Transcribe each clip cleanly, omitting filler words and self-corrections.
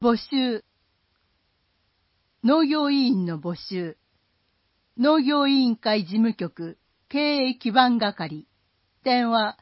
募集。農業委員の募集。農業委員会事務局経営基盤係。電話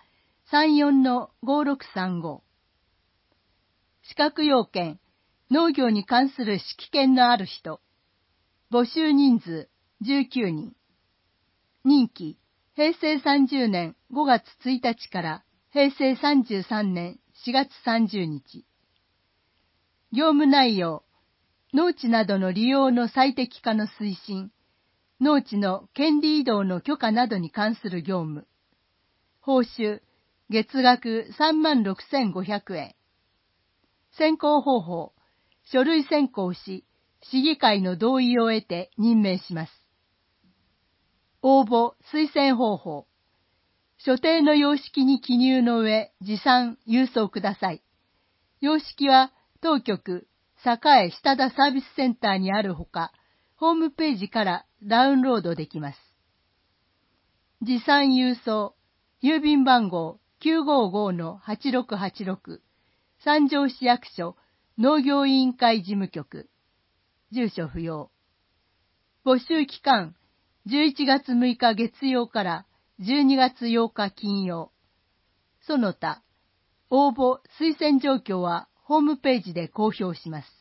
34-5635。資格要件。農業に関する識見のある人。募集人数19人。任期平成30年5月1日から平成33年4月30日。業務内容。農地などの利用の最適化の推進。農地の権利移動の許可などに関する業務。報酬。月額36,500円。選考方法。書類選考し、市議会の同意を得て任命します。応募・推薦方法。所定の様式に記入の上、持参・郵送ください。様式は、当局、栄下田サービスセンターにあるほか、ホームページからダウンロードできます。持参郵送、郵便番号 955-8686、三条市役所、農業委員会事務局。住所不要。募集期間、11月6日月曜から12月8日金曜。その他、応募・推薦状況はホームページで公表します。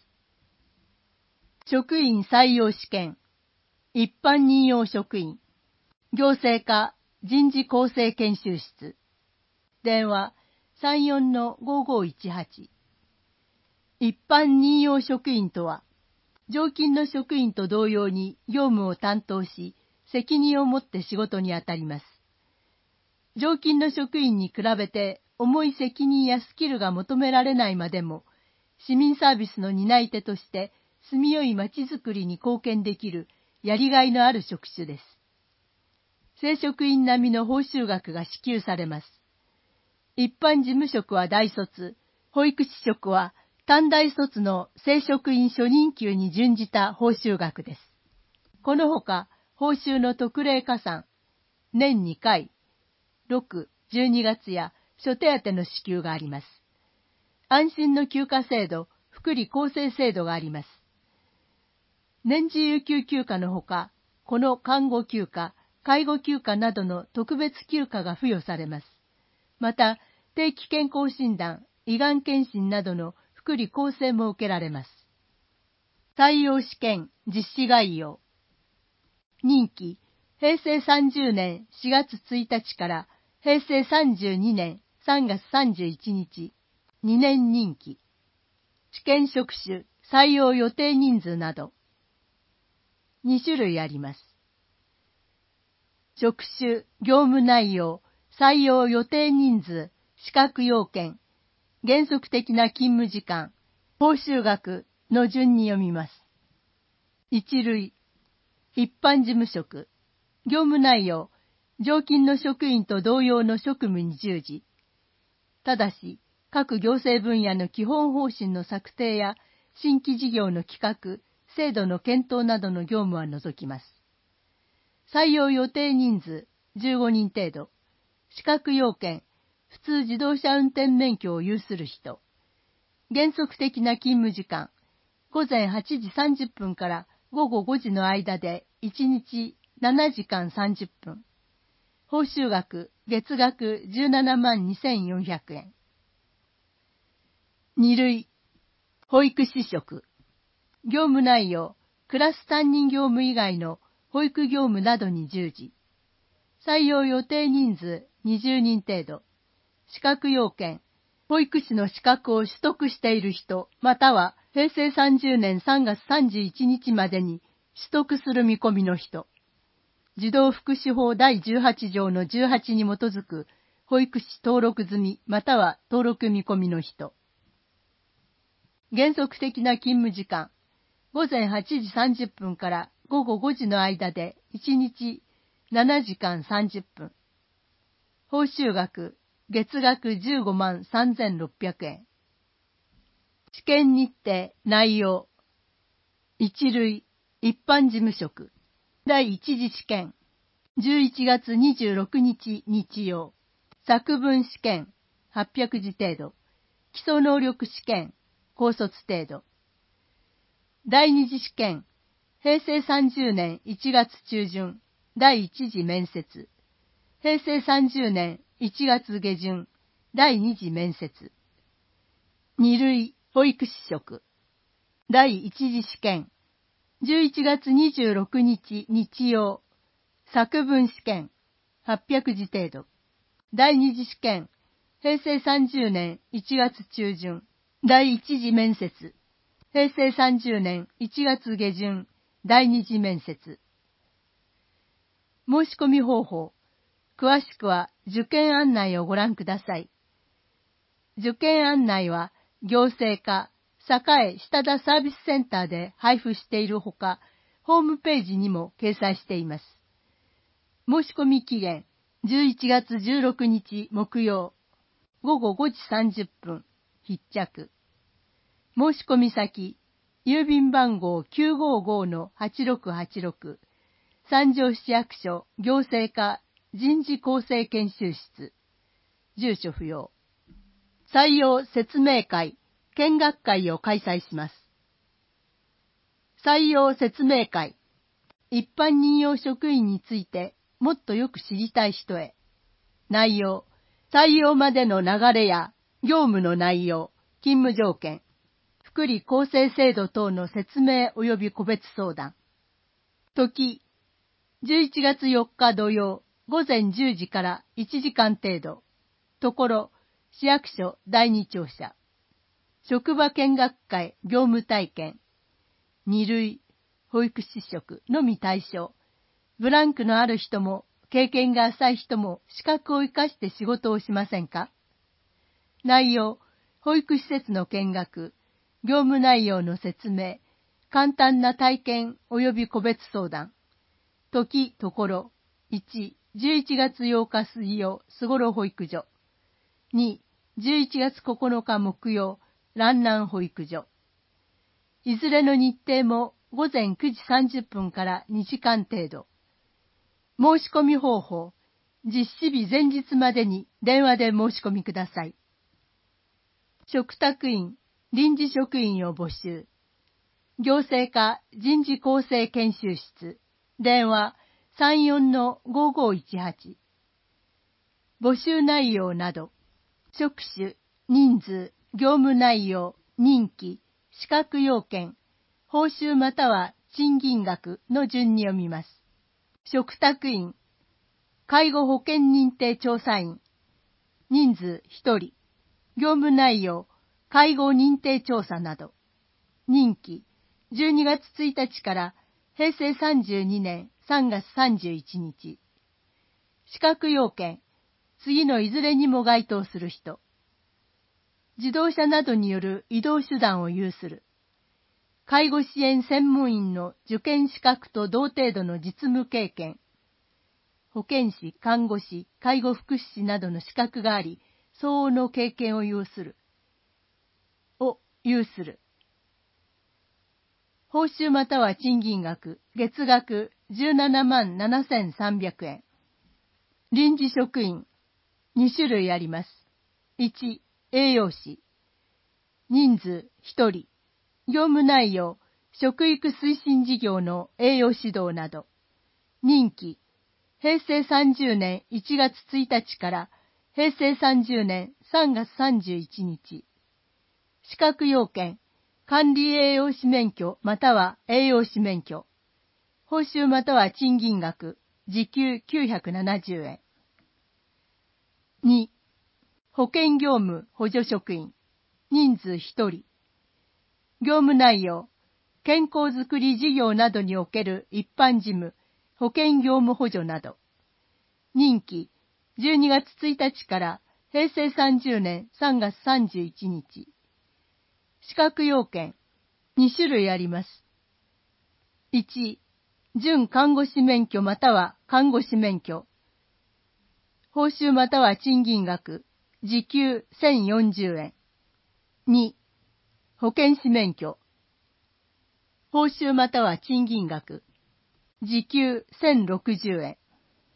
職員採用試験。一般任用職員。行政課人事構成研修室。電話34-5518。一般任用職員とは、常勤の職員と同様に業務を担当し、責任を持って仕事にあたります。常勤の職員に比べて重い責任やスキルが求められないまでも、市民サービスの担い手として住みよい街づくりに貢献できるやりがいのある職種です。正職員並みの報酬額が支給されます。一般事務職は大卒、保育士職は短大卒の正職員初任給に準じた報酬額です。このほか、報酬の特例加算、年2回、6、12月や諸手当の支給があります。安心の休暇制度、福利厚生制度があります。年次有給休暇のほか、この看護休暇、介護休暇などの特別休暇が付与されます。また、定期健康診断、胃がん検診などの福利厚生も受けられます。採用試験実施概要。任期、平成30年4月1日から平成32年3月31日、2年任期。試験職種、採用予定人数など。2種類あります。職種、業務内容、採用予定人数、資格要件、原則的な勤務時間、報酬額の順に読みます。一類、一般事務職、業務内容、常勤の職員と同様の職務に従事。ただし、各行政分野の基本方針の策定や、新規事業の企画、制度の検討などの業務は除きます。採用予定人数15人程度。資格要件、普通自動車運転免許を有する人。原則的な勤務時間、午前8時30分から午後5時の間で1日7時間30分。報酬額、月額17万2400円。2類、保育士職。業務内容、クラス担任業務以外の保育業務などに従事。採用予定人数20人程度。資格要件、保育士の資格を取得している人、または平成30年3月31日までに取得する見込みの人。児童福祉法第18条の18に基づく保育士登録済み、または登録見込みの人。原則的な勤務時間、午前8時30分から午後5時の間で1日7時間30分。報酬額、月額15万3600円。試験日程、内容。一類、一般事務職。第一次試験。11月26日日曜。作文試験、800字程度。基礎能力試験、高卒程度。 第二次試験、平成30年1月中旬、第一次面接。平成30年1月下旬、第二次面接。二類保育士職。第一次試験、11月26日日曜、作文試験、800字程度。第二次試験、平成30年1月中旬、第一次面接。平成30年1月下旬、第二次面接。申し込み方法。詳しくは受験案内をご覧ください。受験案内は行政課栄下田サービスセンターで配布しているほか、ホームページにも掲載しています。申し込み期限11月16日木曜、午後5時30分、必着。申し込み先、郵便番号 955-8686、三条市役所行政課人事構成研修室、住所不要。採用説明会、見学会を開催します。採用説明会、一般任用職員についてもっとよく知りたい人へ。内容、採用までの流れや業務の内容、勤務条件、福利厚生制度等の説明及び個別相談。時、11月4日土曜、午前10時から1時間程度。ところ、市役所第二庁舎。職場見学会業務体験。二類、保育士職のみ対象。ブランクのある人も、経験が浅い人も資格を生かして仕事をしませんか？内容、保育施設の見学、業務内容の説明、簡単な体験及び個別相談。時、ところ、1、11月8日水曜、すごろ保育所。2、11月9日木曜、蘭南保育所。いずれの日程も午前9時30分から2時間程度。申し込み方法、実施日前日までに電話で申し込みください。嘱託員、臨時職員を募集。行政課人事構成研修室。電話 34-5518。募集内容など、職種、人数、業務内容、任期、資格要件、報酬または賃金額の順に読みます。嘱託員、介護保険認定調査員、人数1人、業務内容、介護認定調査など、任期、12月1日から平成32年3月31日。資格要件、次のいずれにも該当する人。自動車などによる移動手段を有する。介護支援専門員の受験資格と同程度の実務経験。保健師、看護師、介護福祉士などの資格があり、相応の経験を有する。報酬または賃金額、月額17万7300円。臨時職員、2種類あります。1、栄養士。人数1人。業務内容、食育推進事業の栄養指導など。任期、平成30年1月1日から平成30年3月31日。資格要件、管理栄養士免許または栄養士免許。報酬または賃金額、時給970円。2、保険業務補助職員。人数1人。業務内容、健康づくり事業などにおける一般事務、保険業務補助など。任期、12月1日から平成30年3月31日。資格要件、2種類あります。1、準看護師免許または看護師免許。報酬または賃金額、時給1040円。2、保健師免許。報酬または賃金額、時給1060円。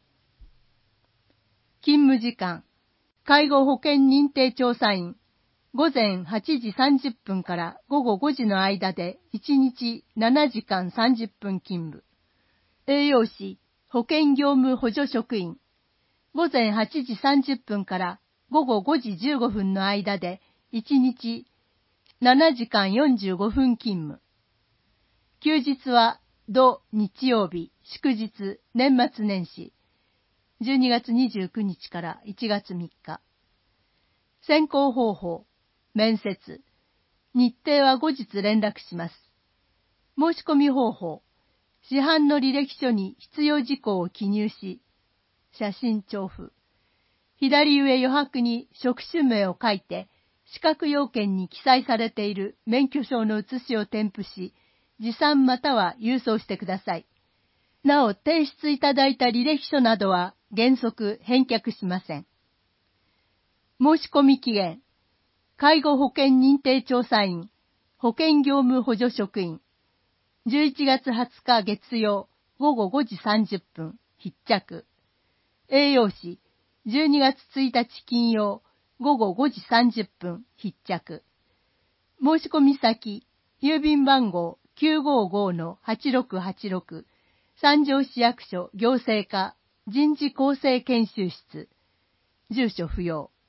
勤務時間、介護保険認定調査員、 午前8時30分から午後5時の間で1日7時間30分勤務。栄養士、保健業務補助職員。午前8時30分から午後5時15分の間で1日7時間45分勤務。休日は土日曜日、祝日、年末年始。12月29日から1月3日。選考方法、面接。日程は後日連絡します。申し込み方法。市販の履歴書に必要事項を記入し、写真調布。左上余白に職種名を書いて、資格要件に記載されている免許証の写しを添付し、持参または郵送してください。なお、提出いただいた履歴書などは原則返却しません。申し込み期限。介護保険認定調査員、保険業務補助職員。11月20日月曜午後5時30分、必着。栄養士、12月1日金曜午後5時30分、必着。申し込み先、郵便番号 955-8686、三条市役所行政課人事構成研修室。住所不要。